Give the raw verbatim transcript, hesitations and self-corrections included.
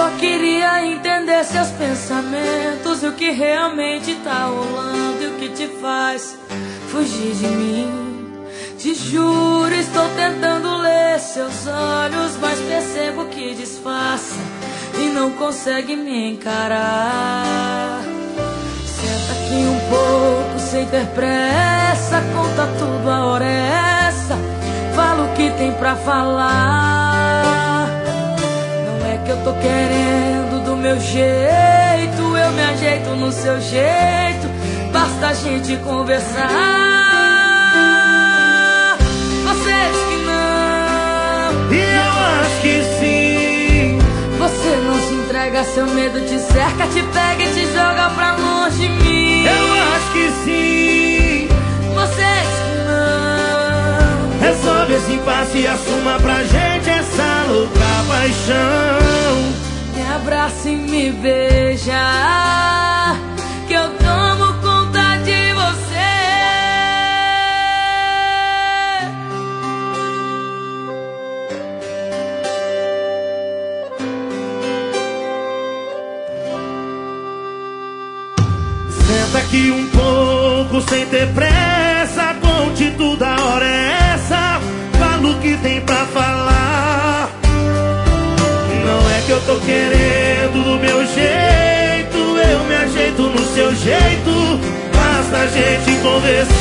queria entender seus pensamentos e o que realmente tá rolando e o que te faz fugir de mim. Te juro, estou tentando ler seus olhos, mas percebo que disfarça e não consegue me encarar. Senta aqui um pouco sem ter pressa, conta tudo, a hora é essa. Fala o que tem pra falar. Não é que eu tô querendo do meu jeito, eu me ajeito no seu jeito, basta a gente conversar. Você diz que não, e eu acho que sim. Você não se entrega, seu medo te cerca, te pega e te joga pra longe de mim. Eu acho que sim. Você diz que não. Resolve esse impasse e assuma pra gente essa louca paixão. Me abraça e me beija, que eu tomo conta de você. Senta aqui um pouco sem ter pressa, conte tudo, a hora é essa. Fala o que tem pra falar. Não é que eu tô querendo do meu jeito, eu me ajeito no seu jeito, basta a gente conversar.